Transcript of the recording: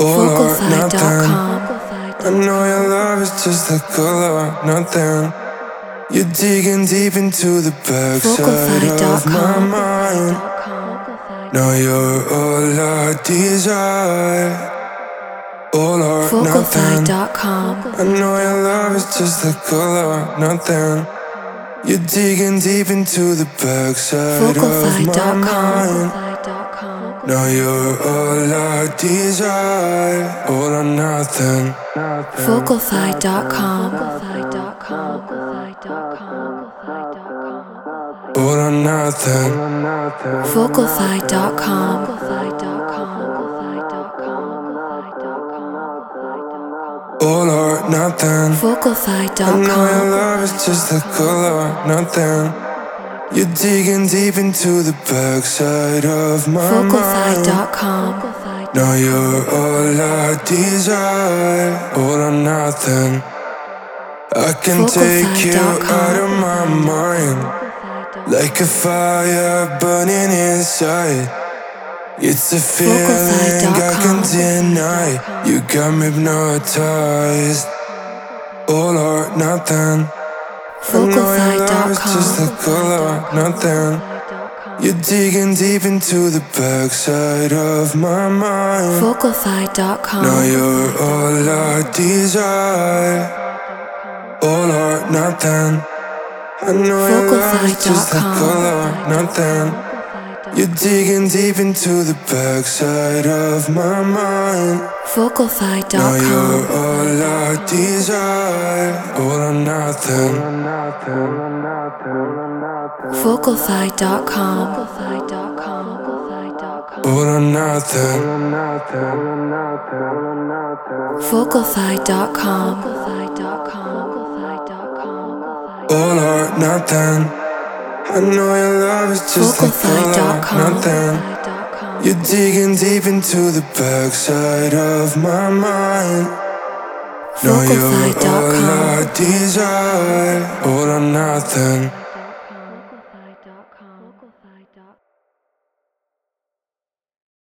all or nothing. I Vocalfy.com. know your love is just a color or nothing. You're digging deep into the backside of my Vocalfy.com. mind. Now you're all I desire, all or nothing. Vocalfy.com. I know your love is just a color or nothing. You're digging deep into the backside of my mind. Now you're all I desire, all or nothing. Vocalfy.com. All or nothing. Vocalfy.com. All or nothing. I know your Vocalfy.com. love is just a color or nothing. You're digging deep into the backside of my mind. Vocalfy.com. Now you're all I desire, all or nothing. I can take you out of my mind, like a fire burning inside. It's a feeling I can't deny. You got me hypnotized, all or nothing. I know your love is just a color or nothing. You're digging deep into the backside of my mind. Vocalfy.com. Now you're all I desire, all or nothing. I know your love is just a color or nothing. You're digging deep into the backside of my mind. Vocalfy.com. Now you're all I desire, all or nothing. Vocalfy.com. All or nothing. Vocalfy.com. All or nothing. I know your love is just a color or nothing. You're digging deep into the backside of my mind. Now you're all I desire, all or nothing.